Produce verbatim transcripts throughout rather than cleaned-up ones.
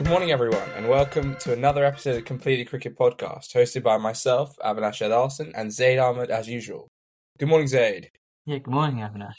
Good morning, everyone, and welcome to another episode of Completely Cricket Podcast, hosted by myself, Avinash Ed and Zaid Ahmed, as usual. Good morning, Zaid. Yeah, good morning, Avinash.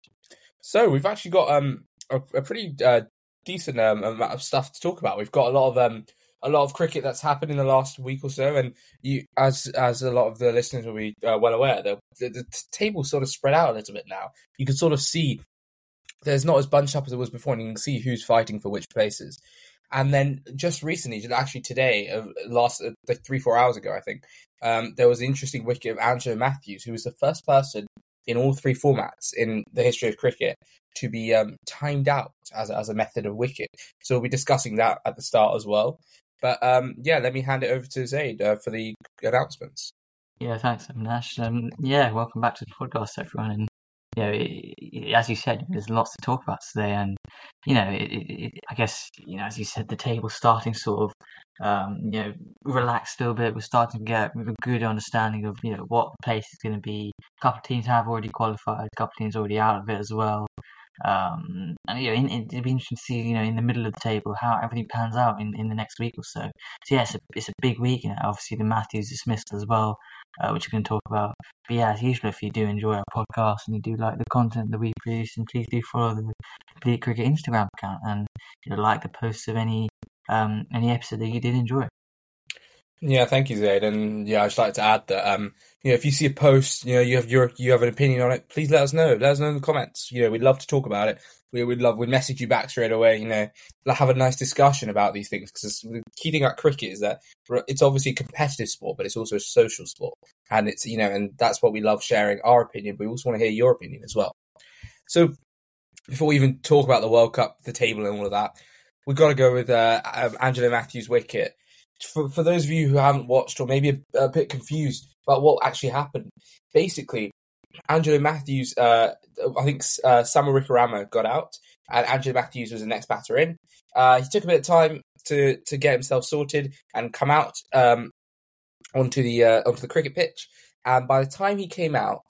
So we've actually got um a, a pretty uh, decent um, amount of stuff to talk about. We've got a lot of um a lot of cricket that's happened in the last week or so, and you, as as a lot of the listeners will be uh, well aware, the, the the table sort of spread out a little bit now. You can sort of see there's not as bunched up as it was before, and you can see who's fighting for which places. And then just recently, actually today, uh, last uh, like three, four hours ago, I think, um, there was the interesting wicket of Angelo Matthews, who was the first person in all three formats in the history of cricket to be um, timed out as a, as a method of wicket. So we'll be discussing that at the start as well. But um, yeah, let me hand it over to Zaid uh, for the announcements. Yeah, thanks, Avinash. Um, yeah, welcome back to the podcast, everyone. And you know, it, it, as you said, there's lots to talk about today, and you know, it, it, I guess you know, as you said, the table's starting sort of, um, you know, relaxed a little bit. We're starting to get a good understanding of you know what the place is going to be. A couple of teams have already qualified, a couple of teams already out of it as well. Um, and you know, in, in, it'd be interesting to see you know in the middle of the table how everything pans out in, in the next week or so. So yeah, it's a it's a big week. You know, obviously the Matthews dismissal as well, uh, which we can talk about. But yeah, as usual, if you do enjoy our podcast and you do like the content that we produce, then please do follow the Complete Cricket Instagram account and you know, like the posts of any um any episode that you did enjoy. Yeah, thank you, Zaid. And yeah, I'd just like to add that um, you know, if you see a post, you know, you have your you have an opinion on it, please let us know. Let us know in the comments. You know, we'd love to talk about it. We would love we'd message you back straight away. You know, have a nice discussion about these things because the key thing about cricket is that it's obviously a competitive sport, but it's also a social sport, and it's you know, and that's what we love sharing our opinion. But we also want to hear your opinion as well. So before we even talk about the World Cup, the table, and all of that, we've got to go with uh, um, Angelo Matthews' wicket. For for those of you who haven't watched or maybe a, a bit confused about what actually happened, basically, Angelo Matthews, uh, I think uh, Samuel Wickeraman got out, and Angelo Matthews was the next batter in. Uh, he took a bit of time to, to get himself sorted and come out um, onto the uh, onto the cricket pitch. And by the time he came out,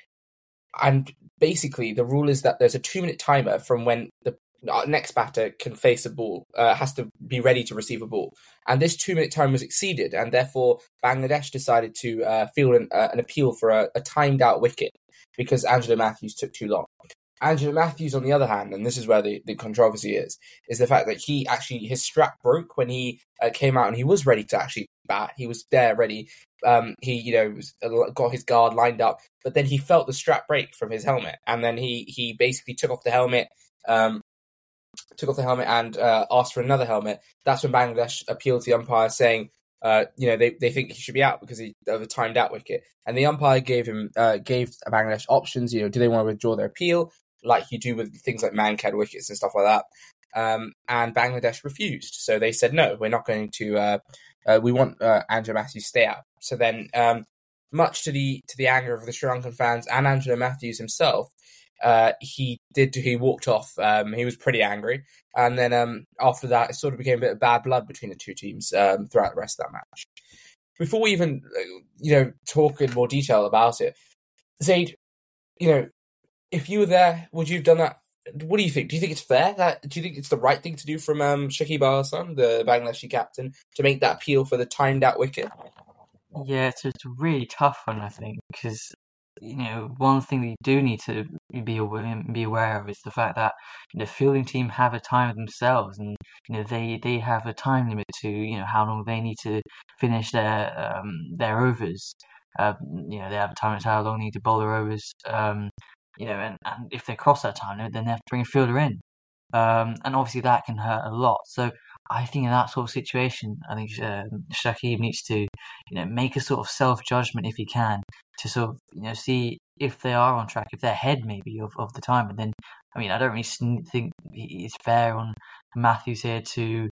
and basically the rule is that there's a two minute timer from when the next batter can face a ball, uh, has to be ready to receive a ball. And this two-minute time was exceeded, and therefore Bangladesh decided to uh, field an, uh, an appeal for a, a timed-out wicket because Angelo Matthews took too long. Angelo Matthews, on the other hand, and this is where the, the controversy is, is the fact that he actually, his strap broke when he uh, came out and he was ready to actually bat. He was there ready. Um, he, you know, was, uh, got his guard lined up, but then he felt the strap break from his helmet, and then he, he basically took off the helmet, um, took off the helmet and uh, asked for another helmet. That's when Bangladesh appealed to the umpire saying, uh, you know, they, they think he should be out because he of a timed out wicket. And the umpire gave him uh, gave Bangladesh options. You know, do they want to withdraw their appeal, like you do with things like Mankad wickets and stuff like that? Um, and Bangladesh refused. So they said, no, we're not going to. Uh, uh, we want uh, Angelo Matthews to stay out. So then, um, much to the to the anger of the Sri Lankan fans and Angelo Matthews himself, Uh, he did. He walked off. Um, he was pretty angry, and then um, after that, it sort of became a bit of bad blood between the two teams um, throughout the rest of that match. Before we even, you know, talk in more detail about it, Zaid, you know, if you were there, would you have done that? What do you think? Do you think it's fair? That do you think it's the right thing to do from um, Shakib Al Hasan, the Bangladeshi captain, to make that appeal for the timed-out wicket? Yeah, it's, it's a really tough one, I think, because you know, one thing that you do need to be aware, be aware of is the fact that you know, the fielding team have a timer themselves, and you know they, they have a time limit to you know how long they need to finish their um their overs. Uh, you know they have a time limit to how long they need to bowl their overs. Um, you know, and, and if they cross that time limit, then they have to bring a fielder in. Um, and obviously that can hurt a lot. So I think in that sort of situation, I think um, Shakib needs to, you know, make a sort of self judgment if he can to sort of, you know, see if they are on track, if they're ahead maybe of, of the time. And then, I mean, I don't really think it's fair on Matthews here to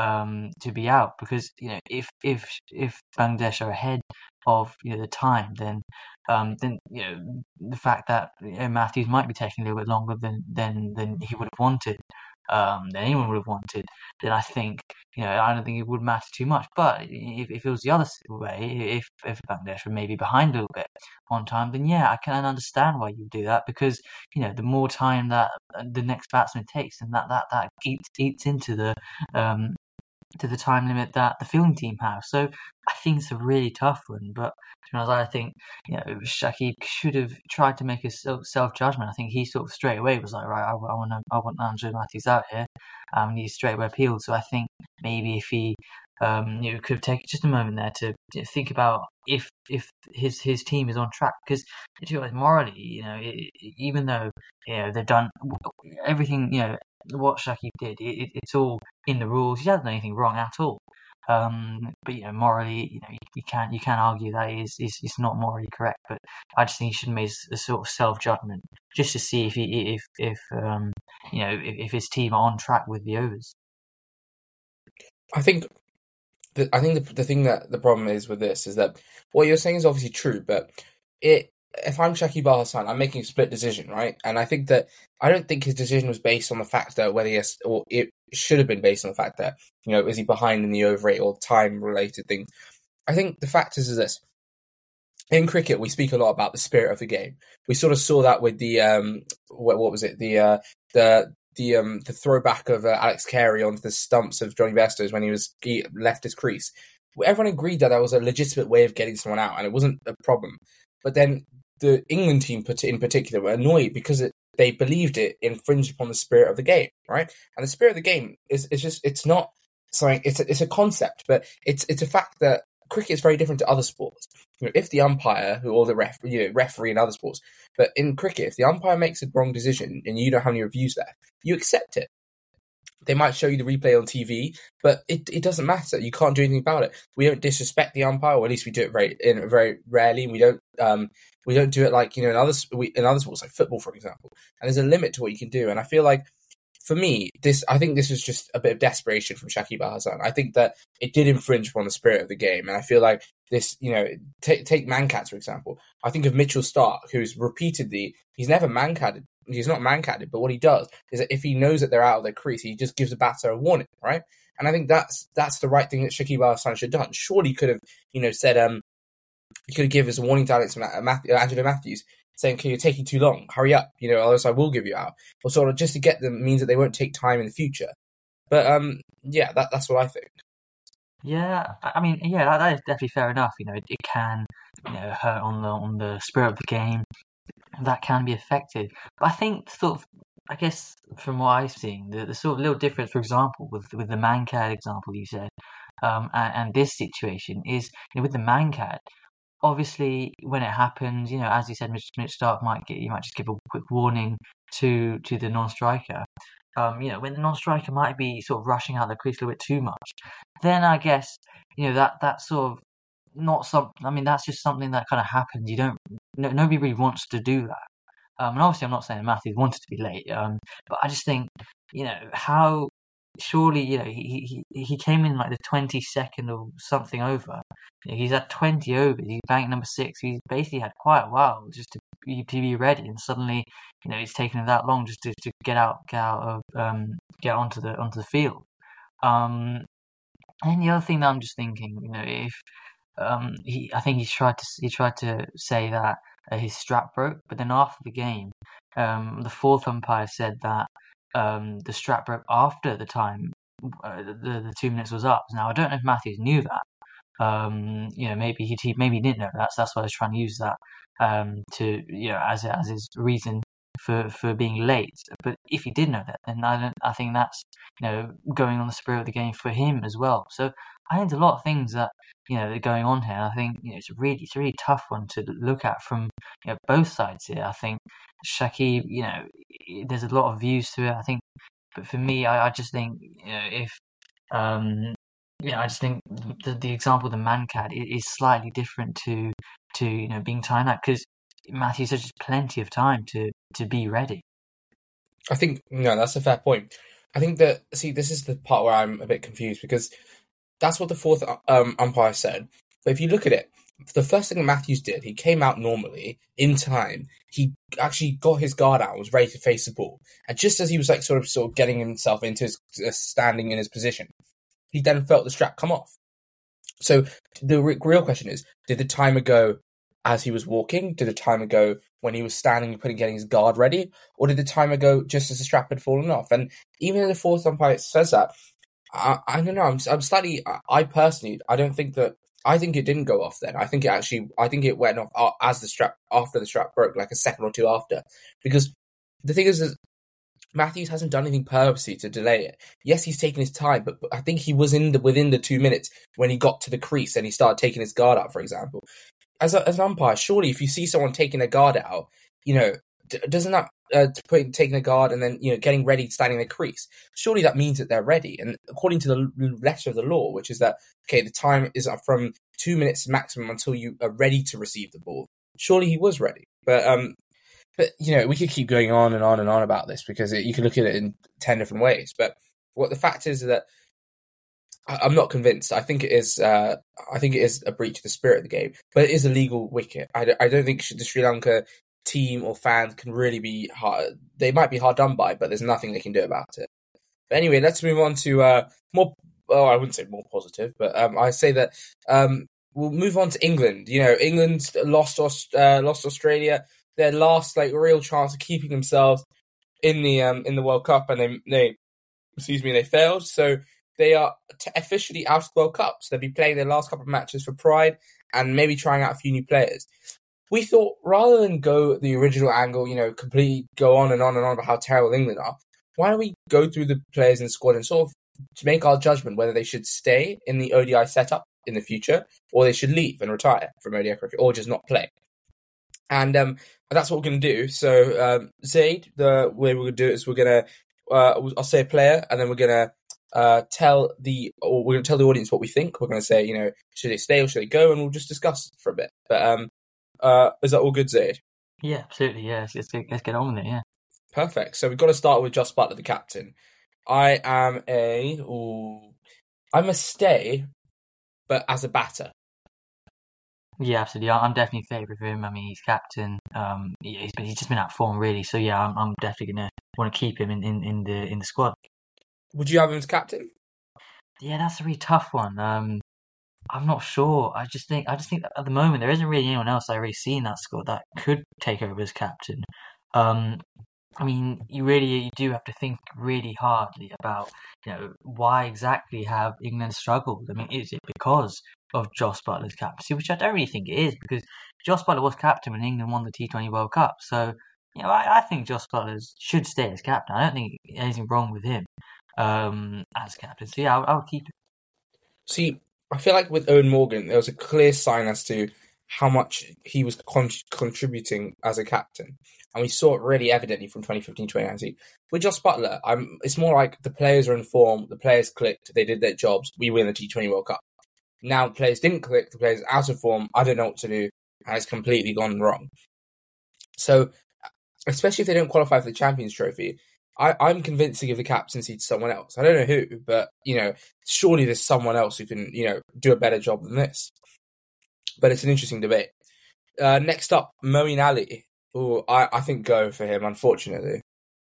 um to be out because you know if if if Bangladesh are ahead of you know the time, then um then you know the fact that you know, Matthews might be taking a little bit longer than than than he would have wanted. Um, than anyone would have wanted, then I think you know I don't think it would matter too much. But if, if it was the other way, if if Bangladesh were maybe behind a little bit on time, then yeah, I can understand why you do that because you know the more time that the next batsman takes, and that that that eats eats into the um to the time limit that the fielding team have. So I think it's a really tough one. But to be honest, I think you know Shakib should have tried to make a self judgment. I think he sort of straight away was like, right, I, I want I want Angelo Matthews out here. Um, and he straight away appealed. So I think maybe if he um, you know, could have taken just a moment there to you know, think about if if his his team is on track, because morally, you know, it, even though you know they've done everything, you know, what Shakib did, it, it's all in the rules. He hasn't done anything wrong at all. Um, but you know, morally, you know, you, you can't you can argue that is is is not morally correct. But I just think he should have made a sort of self judgment just to see if he if if um you know if, if his team are on track with the overs. I think. The, I think the the thing that the problem is with this is that what you're saying is obviously true, but it if I'm Shakib Al Hasan, I'm making a split decision, right? And I think that I don't think his decision was based on the fact that whether he has, or it should have been based on the fact that you know is he behind in the over rate or time related things. I think the fact is, is this: in cricket, we speak a lot about the spirit of the game. We sort of saw that with the um, what, what was it? The uh, the the um the throwback of uh, Alex Carey onto the stumps of Johnny Vestos when he was he left his crease. Everyone agreed that that was a legitimate way of getting someone out, and it wasn't a problem. But then the England team, in particular, were annoyed because it, they believed it infringed upon the spirit of the game, right? And the spirit of the game is is just it's not something. It's a, it's a concept, but it's it's a fact that cricket is very different to other sports. You know, if the umpire, who or the ref, you know, referee in other sports, but in cricket, if the umpire makes a wrong decision and you don't have any reviews there, you accept it. They might show you the replay on T V, but it it doesn't matter. You can't do anything about it. We don't disrespect the umpire, or at least we do it very in very rarely. We don't um we don't do it like you know in other we, in other sports like football, for example. And there's a limit to what you can do. And I feel like for me, this I think this was just a bit of desperation from Shakib Al Hasan. I think that it did infringe upon the spirit of the game, and I feel like this, you know, take take Mankad for example. I think of Mitchell Starc, who's repeatedly he's never mankaded. He's not mankaded, but what he does is that if he knows that they're out of their crease, he just gives the batter a warning, right? And I think that's that's the right thing that Shakib Al Hasan should have done. Surely he could have, you know, said um, he could have given us a warning to Alex Matthew, Angelo Matthews, saying, "Okay, you're taking too long. Hurry up, you know, otherwise I will give you out." Or sort of just to get them means that they won't take time in the future. But um, yeah, that that's what I think. Yeah, I mean, yeah, that, that is definitely fair enough. You know, it, it can, you know, hurt on the on the spirit of the game. That can be affected. But I think sort of, I guess from what I've seen, the, the sort of little difference, for example, with with the Mankad example you said, um, and, and this situation is, you know, with the Mankad. Obviously, when it happens, you know, as you said, Mitch, Mitch Starc might get, you might just give a quick warning to to the non-striker. Um, you know, when the non-striker might be sort of rushing out the crease a little bit too much, then I guess you know that that sort of not some. I mean, that's just something that kind of happens. You don't. No, nobody really wants to do that. Um, and obviously, I'm not saying Matthews wanted to be late. Um, but I just think, you know, how surely, you know, he he he came in like the twenty-second or something over. You know, he's had twenty overs. He's banked number six. He's basically had quite a while just to be, to be ready, and suddenly, you know, it's taken him that long just to, to get out get out of um get onto the onto the field. Um, and the other thing that I'm just thinking, you know, if um he, I think he tried to he tried to say that uh, his strap broke, but then after the game, um, the fourth umpire said that um the strap broke after the time uh, the the two minutes was up. Now I don't know if Matthews knew that. Um, you know, maybe he, he maybe he didn't know that. So that's why I was trying to use that um to you know as as his reason for for being late. But if he did know that, then I don't. I think that's you know going on the spirit of the game for him as well. So I think there's a lot of things that you know that are going on here. I think you know it's a really it's a really tough one to look at from you know both sides here. I think Shakib, you know, there's a lot of views to it. I think, but for me, I, I just think you know if um yeah, I just think the the example of the Mankad is slightly different to to you know being timed out because Matthews has just plenty of time to to be ready. I think no, that's a fair point. I think that see, this is the part where I'm a bit confused because that's what the fourth um, umpire said. But if you look at it, the first thing Matthews did, he came out normally in time. He actually got his guard out, was ready to face the ball, and just as he was like sort of sort of getting himself into his uh, standing in his position, he then felt the strap come off. So the re- real question is, did the timer go as he was walking? Did the timer go when he was standing and putting getting his guard ready? Or did the timer go just as the strap had fallen off? And even if the fourth umpire says that, I, I don't know. I'm I'm slightly. I, I personally, I don't think that. I think it didn't go off then. I think it actually. I think it went off uh, as the strap after the strap broke, like a second or two after. Because the thing is, is Matthews hasn't done anything purposely to delay it. Yes, he's taken his time, but, but I think he was in the within the two minutes when he got to the crease and he started taking his guard out. For example, as a, as an umpire, surely if you see someone taking their guard out, you know, d- doesn't that uh, putting taking a guard and then you know getting ready, standing in the crease? Surely that means that they're ready. And according to the letter of the law, which is that okay, the time is from two minutes maximum until you are ready to receive the ball. Surely he was ready, but um. But, you know, we could keep going on and on and on about this because it, you can look at it in ten different ways. But what the fact is that I, I'm not convinced. I think it is uh, I think it is a breach of the spirit of the game. But it is a legal wicket. I, don't- I don't think the Sri Lanka team or fans can really be hard. They might be hard done by, but there's nothing they can do about it. But anyway, let's move on to uh, more, oh, I wouldn't say more positive, but um, I say that um, we'll move on to England. You know, England lost, Aust- uh, lost Australia. Their last like real chance of keeping themselves in the um in the World Cup, and they they excuse me they failed. So they are t- officially out of the World Cup. So they'll be playing their last couple of matches for pride and maybe trying out a few new players. We thought rather than go the original angle, you know, completely go on and on and on about how terrible England are. Why don't we go through the players in the squad and sort of to make our judgment whether they should stay in the O D I setup in the future or they should leave and retire from O D I cricket or just not play. And um, that's what we're going to do. So, um, Zaid, the way we're going to do it is we're going to, uh, I'll say a player, and then we're going to uh, tell the, or we're going to tell the audience what we think. We're going to say, you know, should they stay or should they go, and we'll just discuss for a bit. But um, uh, is that all good, Zaid? Yeah, absolutely. Yeah, let's, let's, get, let's get on with it. Yeah. Perfect. So we've got to start with Jos Buttler, the captain. I am a, ooh, I'm a stay, but as a batter. Yeah, absolutely. I- I'm definitely in favour of him. I mean, he's captain. Um, he- he's been, he's just been out of form really. So yeah, I'm, I'm definitely gonna want to keep him in, in, in the in the squad. Would you have him as captain? Yeah, that's a really tough one. Um, I'm not sure. I just think I just think that at the moment there isn't really anyone else I really see in that squad that could take over as captain. Um, I mean, you really you do have to think really hardly about, you know, why exactly have England struggled? I mean, is it because of Jos Buttler's captaincy, which I don't really think it is, because Jos Buttler was captain when England won the T twenty World Cup. So, you know, I, I think Jos Buttler should stay as captain. I don't think anything wrong with him um, as captain. So yeah, I'll, I'll keep it. See, I feel like with Owen Morgan, there was a clear sign as to how much he was con- contributing as a captain. And we saw it really evidently from twenty fifteen twenty nineteen. With Jos Buttler, I'm, it's more like the players are in form, the players clicked, they did their jobs, we win the T twenty World Cup. Now the players didn't click, the players are out of form, I don't know what to do, and it's completely gone wrong. So, especially if they don't qualify for the Champions Trophy, I, I'm convinced to give the captaincy to someone else. I don't know who, but, you know, surely there's someone else who can, you know, do a better job than this. But it's an interesting debate. Uh, next up, Moeen Ali. Oh, I, I think go for him, unfortunately.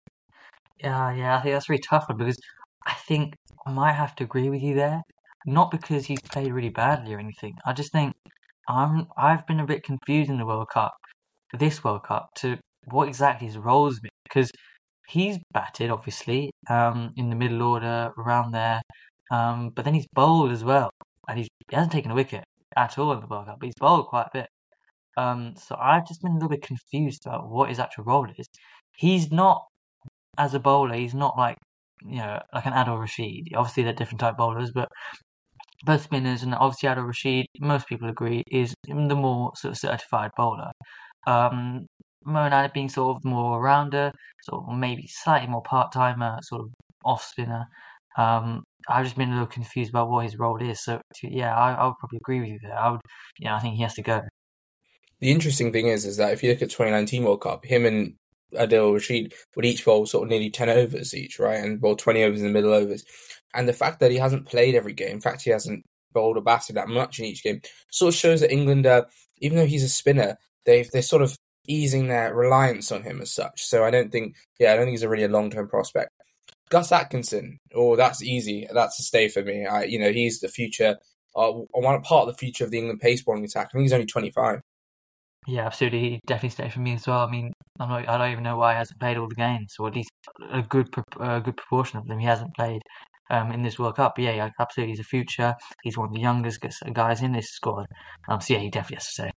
Yeah, yeah, I think that's a really tough one because I think I might have to agree with you there. Not because he's played really badly or anything. I just think I'm I've been a bit confused in the World Cup, this World Cup, to what exactly his role has been because he's batted obviously um, in the middle order around there, um, but then he's bowled as well, and he's, he hasn't taken a wicket at all in the World Cup, but he's bowled quite a bit. Um, so I've just been a little bit confused about what his actual role is. He's not as a bowler, he's not like you know like an Adil Rashid. Obviously, they're different type bowlers, but both spinners and obviously Adil Rashid, most people agree, is the more sort of certified bowler. Um, Moeen Ali being sort of more rounder, sort of maybe slightly more part timer, sort of off spinner. Um, I've just been a little confused about what his role is. So yeah, I, I would probably agree with you there. I would, you know, I think he has to go. The interesting thing is, is that if you look at twenty nineteen World Cup, him and Adil Rashid would each bowl sort of nearly ten overs each, right? And bowl twenty overs in the middle overs. And the fact that he hasn't played every game, in fact, he hasn't bowled or batted that much in each game, sort of shows that England, uh, even though he's a spinner, they've, they're sort of easing their reliance on him as such. So I don't think, yeah, I don't think he's a really a long-term prospect. Gus Atkinson, oh, that's easy. That's a stay for me. I, you know, he's the future, uh, one part of the future of the England pace bowling attack. I think he's only twenty-five. Yeah, absolutely. He definitely stayed for me as well. I mean, I'm not, I don't even know why he hasn't played all the games, or at least a good pro- a good proportion of them he hasn't played. um, in this World Cup. But yeah, absolutely, he's a future. He's one of the youngest guys in this squad. Um, so yeah, he definitely has to stay.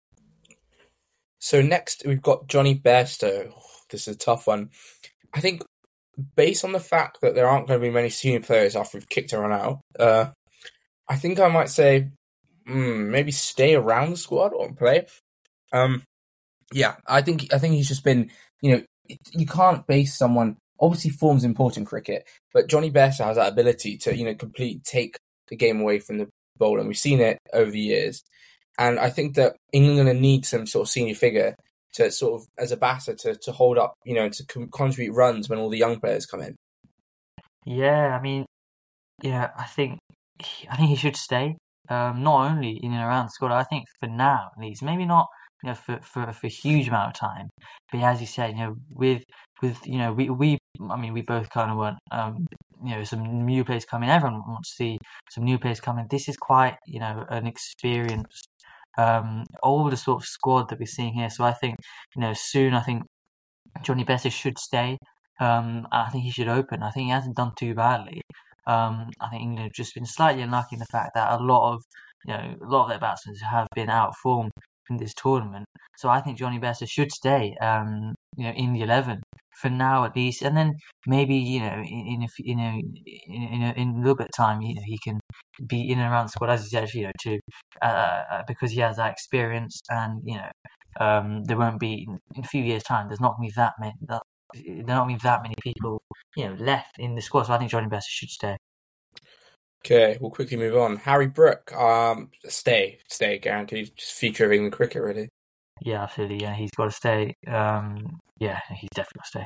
So next we've got Johnny Bairstow. This is a tough one. I think based on the fact that there aren't going to be many senior players after we've kicked everyone out, uh, I think I might say mm, maybe stay around the squad or play. Um, yeah, I think I think he's just been, you know, you can't base someone. Obviously, form's important in cricket, but Johnny Bairstow has that ability to, you know, complete take the game away from the bowler, and we've seen it over the years. And I think that England are going to need some sort of senior figure to sort of, as a batter, to, to hold up, you know, to con- contribute runs when all the young players come in. Yeah, I mean, yeah, I think I think he should stay. Um, not only in and around the squad, I think for now at least, maybe not, you know, for, for, for a huge amount of time. But as you said, you know, with with you know, we, we I mean, we both kind of want um, you know, some new players coming. Everyone wants to see some new players coming. This is quite, you know, an experienced, um, older sort of squad that we're seeing here. So I think, you know, soon I think Johnny Bairstow should stay. Um, I think he should open. I think he hasn't done too badly. Um, I think England have just been slightly unlucky in the fact that a lot of, you know, a lot of their batsmen have been out of form in this tournament. So I think Johnny Bairstow should stay, um, you know, in the eleven for now at least, and then maybe, you know, in, in a f- you know in, in, a, in a little bit of time, you know, he can be in and around the squad as he said, you know, to uh, uh, because he has that experience, and you know, um, there won't be in a few years' time. There's not going to be that many. That, there not going to be that many people, you know, left in the squad. So I think Johnny Bairstow should stay. Okay, we'll quickly move on. Harry Brook, um, stay, stay, guaranteed. Just feature of England cricket, really. Yeah, absolutely. Yeah, he's got to stay. Um, yeah, he's definitely got to stay.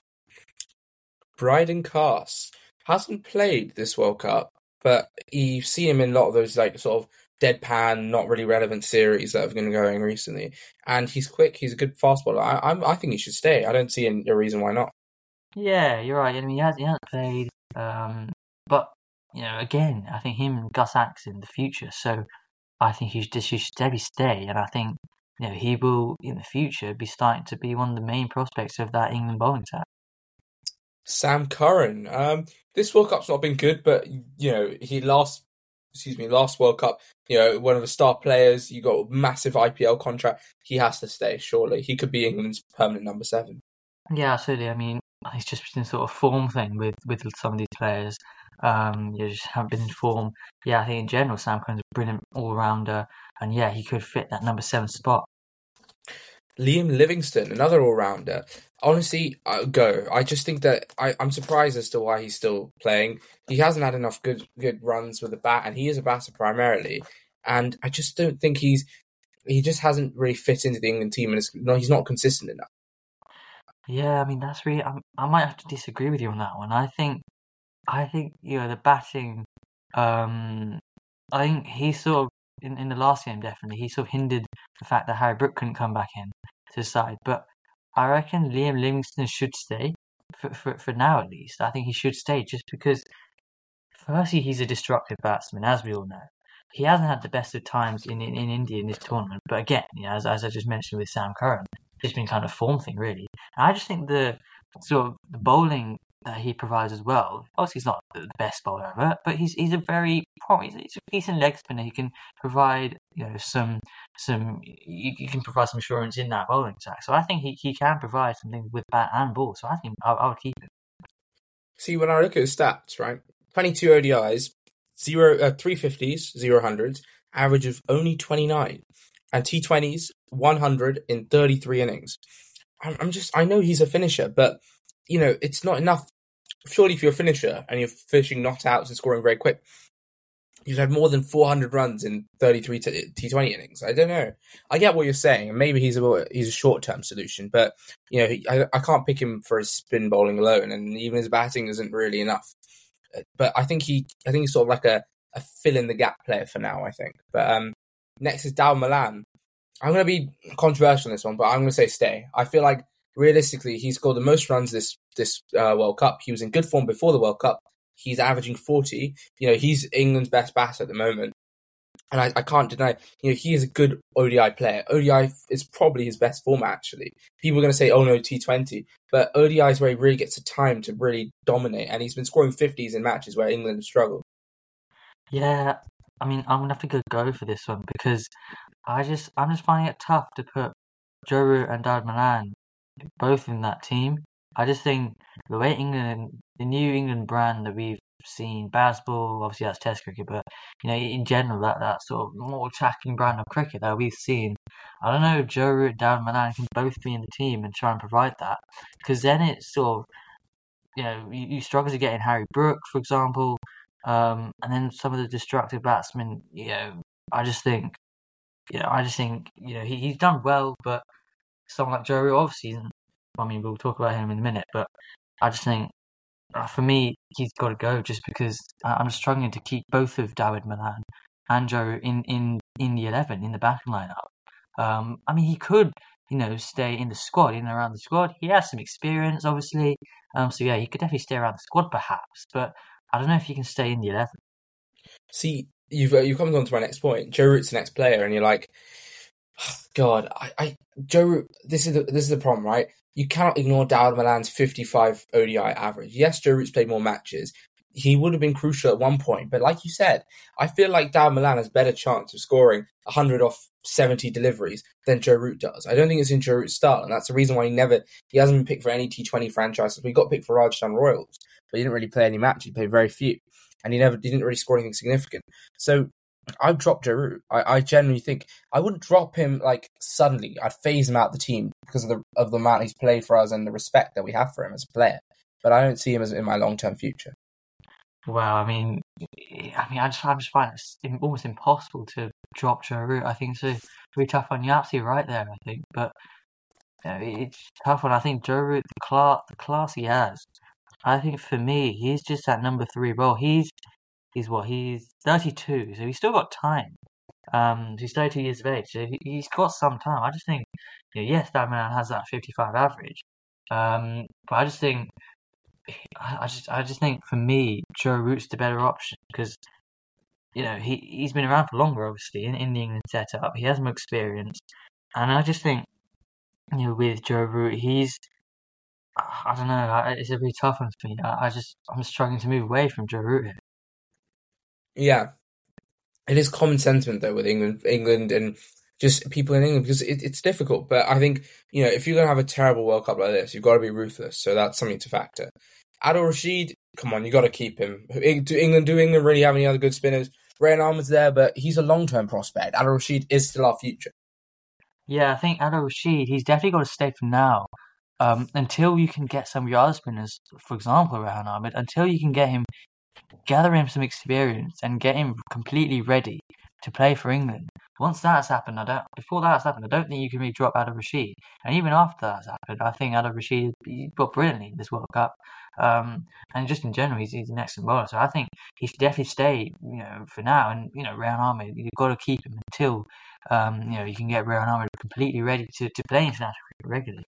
Brydon Cast hasn't played this World Cup, but you see him in a lot of those like sort of deadpan, not really relevant series that have been going recently. And he's quick. He's a good fast bowler. I, I'm, I think he should stay. I don't see a reason why not. Yeah, you're right. I mean, he has he hasn't played, um, but you know, again, I think him and Gus Atkinson the future. So I think he should just he should steady stay, and I think you know he will in the future be starting to be one of the main prospects of that England bowling attack. Sam Curran. Um, this World Cup's not been good, but you know he last, excuse me, last World Cup. You know, one of the star players. You got a massive I P L contract. He has to stay. Surely he could be England's permanent number seven. Yeah, absolutely. I mean, it's just been sort of form thing with with some of these players. Um, you just haven't been in form. Yeah, I think in general, Sam Curran's a brilliant all rounder, and yeah, he could fit that number seven spot. Liam Livingstone, another all-rounder. Honestly, uh, go. I just think that I, I'm surprised as to why he's still playing. He hasn't had enough good good runs with the bat, and he is a batter primarily. And I just don't think he's he just hasn't really fit into the England team, and it's, no, he's not consistent enough. Yeah, I mean that's really. I, I might have to disagree with you on that one. I think, I think you know the batting. Um, I think he sort of in, in the last game definitely he sort of hindered the fact that Harry Brook couldn't come back in to the side. But I reckon Liam Livingstone should stay for, for for now at least. I think he should stay just because firstly he's a destructive batsman, as we all know. He hasn't had the best of times in, in, in India in this tournament, but again, you know, as as I just mentioned with Sam Curran, it's been kind of a form thing really. And I just think the sort of the bowling that he provides as well. Obviously, he's not the best bowler ever, but he's he's a very he's a decent leg spinner. He can provide you know some some you, you can provide some assurance in that bowling attack. So I think he, he can provide something with bat and ball. So I think I, I would keep him. See, when I look at his stats, right, twenty-two O D Is, zero uh, three fifties, zero hundreds, average of only twenty-nine, and T twenties one hundred in thirty-three innings. I'm, I'm just I know he's a finisher, but you know, it's not enough. Surely if you're a finisher and you're finishing not outs and scoring very quick, you've had more than four hundred runs in thirty-three T twenty innings. I don't know. I get what you're saying, and maybe he's a he's a short-term solution, but you know, he, I, I can't pick him for his spin bowling alone, and even his batting isn't really enough. But I think he, I think he's sort of like a, a fill-in-the-gap player for now, I think. But um, next is Dal Malan. I'm going to be controversial on this one, but I'm going to say stay. I feel like realistically, he scored the most runs this this uh, World Cup. He was in good form before the World Cup. He's averaging forty. You know, he's England's best batter at the moment. And I, I can't deny, you know, he is a good O D I player. O D I is probably his best format, actually. People are going to say, oh no, T twenty. But O D I is where he really gets the time to really dominate. And he's been scoring fifties in matches where England have struggled. Yeah, I mean, I'm gonna have to go go for this one because I just I'm just finding it tough to put Joe Root and Dad Milan both in that team. I just think the way England, the New England brand that we've seen, baseball, obviously that's Test cricket, but you know, in general, that that sort of more attacking brand of cricket that we've seen, I don't know if Joe Root, Darren Milan can both be in the team and try and provide that, because then it's sort of, you know, you, you struggle to get in Harry Brook, for example, um, and then some of the destructive batsmen. You know, I just think, you know, I just think, you know, he, he's done well, but someone like Joe Root obviously isn't. I mean, we'll talk about him in a minute, but I just think uh, for me, he's got to go just because I- I'm struggling to keep both of David Milan and Joe in, in, in the eleven, in the batting lineup. Um, I mean, he could, you know, stay in the squad, in and around the squad. He has some experience, obviously. Um, so yeah, he could definitely stay around the squad, perhaps. But I don't know if he can stay in the eleven. See, you've uh, you come on to my next point. Joe Root's the next player, and you're like, God, I, I Joe Root. This is the, this is the problem, right? You cannot ignore Dawid Malan's fifty-five O D I average. Yes, Joe Root's played more matches. He would have been crucial at one point, but like you said, I feel like Dawid Malan has better chance of scoring one hundred off seventy deliveries than Joe Root does. I don't think it's in Joe Root's style, and that's the reason why he never he hasn't been picked for any T twenty franchises. He got picked for Rajasthan Royals, but he didn't really play any matches. He played very few, and he never he didn't really score anything significant. So I've dropped Joe Root. I, I genuinely think I wouldn't drop him like suddenly. I'd phase him out the team because of the of the amount he's played for us and the respect that we have for him as a player. But I don't see him as in my long term future. Well, I mean, I mean, I just, I just find it almost impossible to drop Joe Root. I think it's a really tough one. You're absolutely right there, I think, but you know, it's a tough one. I think Joe Root, the class, the class he has. I think for me, he's just that number three role. He's he's what? He's thirty-two, so he's still got time. Um, he's thirty-two years of age, so he, he's got some time. I just think, you know, yes, that man has that fifty-five average. Um, but I just think, I, I just, I just think for me, Joe Root's the better option because you know he he's been around for longer, obviously, in, in the England setup. He has more experience, and I just think, you know, with Joe Root, he's I don't know. I, it's a really tough one for me. I, I just I'm struggling to move away from Joe Root here. Yeah, it is common sentiment though with England, England, and just people in England because it, it's difficult. But I think you know if you're gonna have a terrible World Cup like this, you've got to be ruthless. So that's something to factor. Adil Rashid, come on, you got to keep him. Do England do England really have any other good spinners? Rayan Ahmed's there, but he's a long term prospect. Adil Rashid is still our future. Yeah, I think Adil Rashid, he's definitely got to stay for now. Um, until you can get some of your other spinners, for example, Rehan Ahmed, until you can get him, gather him some experience and get him completely ready to play for England. Once that's happened, I don't. Before that's happened, I don't think you can really drop Adil Rashid. And even after that's happened, I think Adil Rashid he got brilliantly in this World Cup. Um, and just in general, he's, he's an excellent bowler. So I think he should definitely stay, you know, for now. And you know, Rehan Ahmed, you've got to keep him until, um, you know, you can get Rehan Ahmed completely ready to, to play international cricket regularly.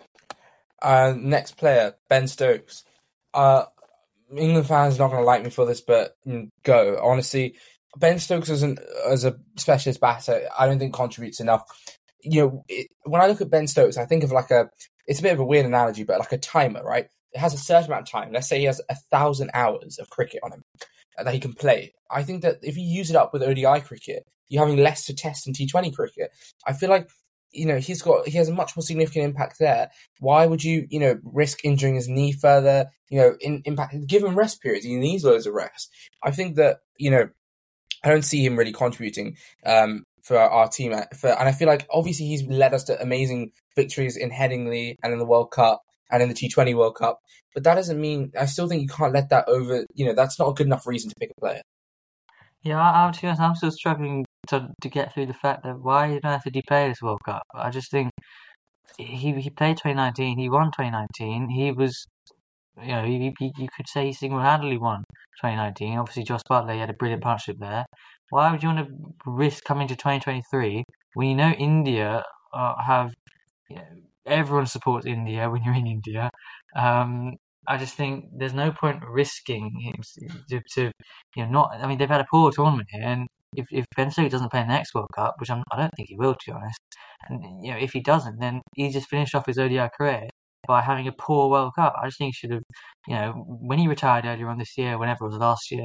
Uh, next player, Ben Stokes. Uh, England fans are not going to like me for this, but mm, go. Honestly, Ben Stokes as, an, as a specialist batter, I don't think contributes enough. You know, it, when I look at Ben Stokes, I think of like a, it's a bit of a weird analogy, but like a timer, right? It has a certain amount of time. Let's say he has a thousand hours of cricket on him that he can play. I think that if you use it up with O D I cricket, you're having less to test in T twenty cricket. I feel like, you know, he's got, he has a much more significant impact there. Why would you, you know, risk injuring his knee further? You know, in, impact, give him rest periods. He needs loads of rest. I think that, you know, I don't see him really contributing um, for our team. For, and I feel like obviously he's led us to amazing victories in Headingley and in the World Cup and in the T twenty World Cup. But that doesn't mean, I still think you can't let that over, you know, that's not a good enough reason to pick a player. Yeah, I, to be honest, I'm still struggling to to get through the fact that why on earth did he play this World Cup? I just think he he played twenty nineteen, he won twenty nineteen, he was, you know, he, he, you could say he single-handedly won twenty nineteen. Obviously, Joss Butler, he had a brilliant partnership there. Why would you want to risk coming to twenty twenty-three when you know India uh, have, you know, everyone supports India when you're in India. Um, I just think there's no point risking him to, to, you know, not. I mean, they've had a poor tournament here, and if if Ben Stokes doesn't play in the next World Cup, which I'm, I don't think he will, to be honest, and you know, if he doesn't, then he just finished off his O D I career by having a poor World Cup. I just think he should have, you know, when he retired earlier on this year, whenever it was last year,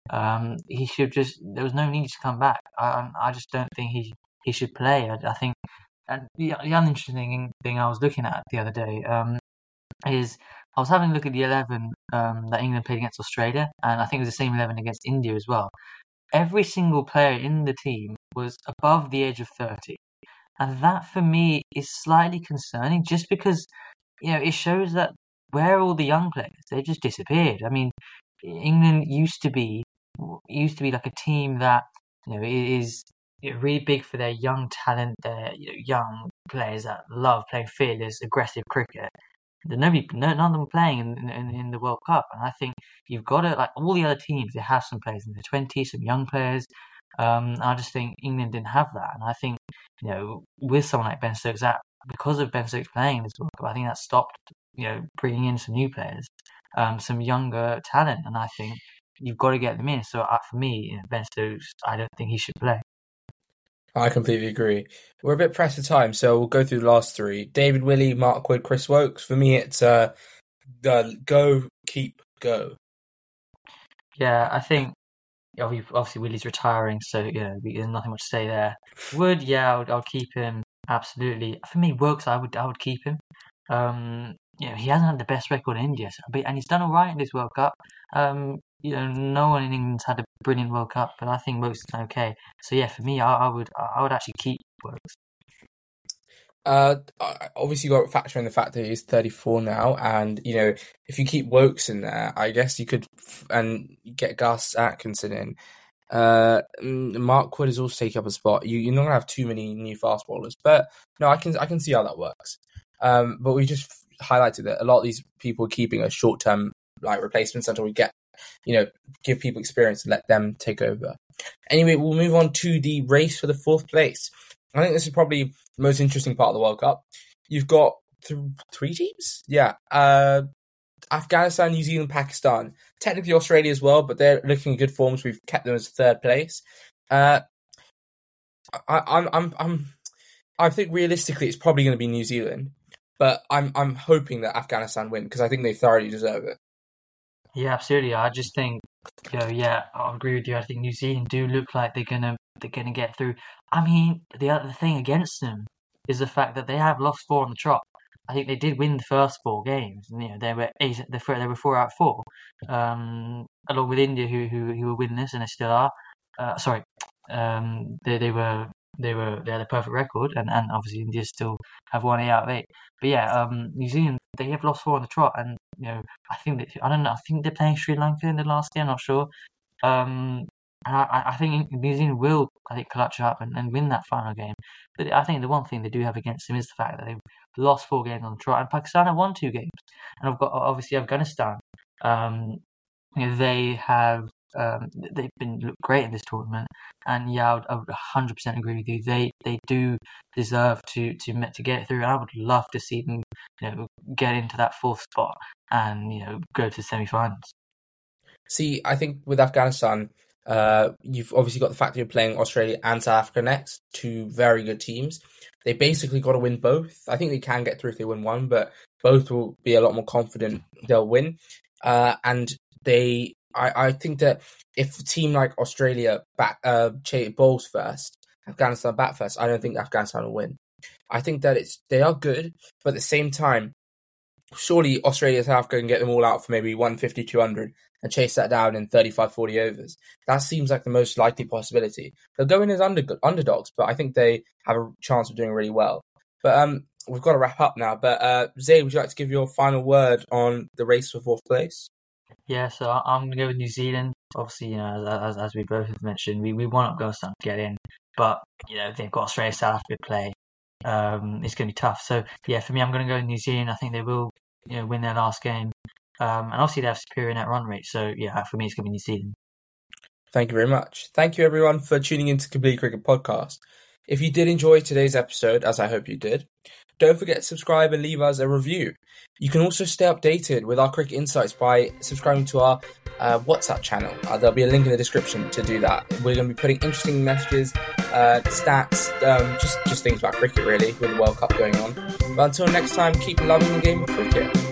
Um, he should just. There was no need to come back. I I just don't think he he should play. I, I think. And the, the uninteresting thing I was looking at the other day um, is I was having a look at the eleven um, that England played against Australia, and I think it was the same eleven against India as well. Every single player in the team was above the age of thirty. And that for me is slightly concerning just because, you know, it shows that where are all the young players? They just disappeared. I mean, England used to be used to be like a team that, you know, is really big for their young talent, their you know, young players that love playing fearless, aggressive cricket. Nobody, no, none of them are playing in, in in the World Cup, and I think you've got to like all the other teams. They have some players in their twenties, some young players. Um, I just think England didn't have that, and I think you know with someone like Ben Stokes, that because of Ben Stokes playing in this World Cup, I think that stopped you know bringing in some new players, um, some younger talent, and I think you've got to get them in. So uh, for me, you know, Ben Stokes, I don't think he should play. I completely agree. We're a bit pressed for time, so we'll go through the last three. David Willey, Mark Wood, Chris Woakes. For me, it's uh, the go, keep, go. Yeah, I think obviously Willie's retiring, so you know there's nothing much to say there. Wood, yeah, I would, I would keep him absolutely. For me, Woakes, I would, I would keep him. Um, you know, he hasn't had the best record in India, so, but and he's done all right in this World Cup. Um, you know, no one in England's had a brilliant World Cup, but I think Woakes is okay. So yeah, for me, I, I would, I would actually keep Woakes. Uh, obviously, you got to factor in the fact that he's thirty-four now, and you know, if you keep Woakes in there, I guess you could f- and get Gus Atkinson in. Uh, Mark Wood is also taking up a spot. You, you're not gonna have too many new fast bowlers, but no, I can I can see how that works. Um, but we just highlighted that a lot of these people are keeping a short term like replacements until we get, you know, give people experience and let them take over. Anyway, we'll move on to the race for the fourth place. I think this is probably the most interesting part of the World Cup. You've got th- three teams? Yeah. Uh, Afghanistan, New Zealand, Pakistan. Technically Australia as well, but they're looking in good forms. We've kept them as third place. Uh, I, I'm, I'm, I'm, I think realistically it's probably going to be New Zealand, but I'm, I'm hoping that Afghanistan win because I think they thoroughly deserve it. Yeah, absolutely. I just think, you know, yeah, I agree with you. I think New Zealand do look like they're gonna they're gonna get through. I mean, the other thing against them is the fact that they have lost four on the trot. I think they did win the first four games. You know, they were eight. They were four out of four, um, along with India, who who who were winners, and they still are. Uh, sorry, um, they they were they were they had a perfect record, and, and obviously India still have won eight out of eight. But yeah, um, New Zealand they have lost four on the trot, and you know I think that I don't know. I think they're playing Sri Lanka in the last game. I'm not sure. Um, and I, I think New Zealand will, I think, clutch up and, and win that final game. But I think the one thing they do have against them is the fact that they've lost four games on the trot, and Pakistan have won two games. And I've got obviously Afghanistan. Um, you know, they have um, they've been look great in this tournament, and yeah, I would, I would one hundred percent agree with you. They they do deserve to to to get through. I would love to see them, you know, get into that fourth spot and you know go to the semi-finals. See, I think with Afghanistan, uh, you've obviously got the fact that you're playing Australia and South Africa next, two very good teams. They basically got to win both. I think they can get through if they win one, but both will be a lot more confident they'll win. Uh, and they, I, I think that if a team like Australia bat, uh, bowls first, Afghanistan bat first, I don't think Afghanistan will win. I think that it's they are good, but at the same time, surely Australia and South Africa can get them all out for maybe one fifty, two hundred and chase that down in thirty-five, forty overs. That seems like the most likely possibility. They'll go in as under, underdogs, but I think they have a chance of doing really well. But um, we've got to wrap up now. But uh, Zay, would you like to give your final word on the race for fourth place? Yeah, so I'm going to go with New Zealand. Obviously, you know, as, as, as we both have mentioned, we, we want Afghanistan to get in. But, you know, they've got Australia, South Africa to play. Um, it's going to be tough. So, yeah, for me, I'm going to go with New Zealand. I think they will, you know, win their last game. Um, and obviously they have superior net run rate. So, yeah, for me, it's going to be New Zealand. Thank you very much. Thank you, everyone, for tuning into Complete Cricket Podcast. If you did enjoy today's episode, as I hope you did, don't forget to subscribe and leave us a review. You can also stay updated with our cricket insights by subscribing to our uh, WhatsApp channel. Uh, there'll be a link in the description to do that. We're going to be putting interesting messages, uh, stats, um, just, just things about cricket, really, with the World Cup going on. But until next time, keep loving the game of cricket.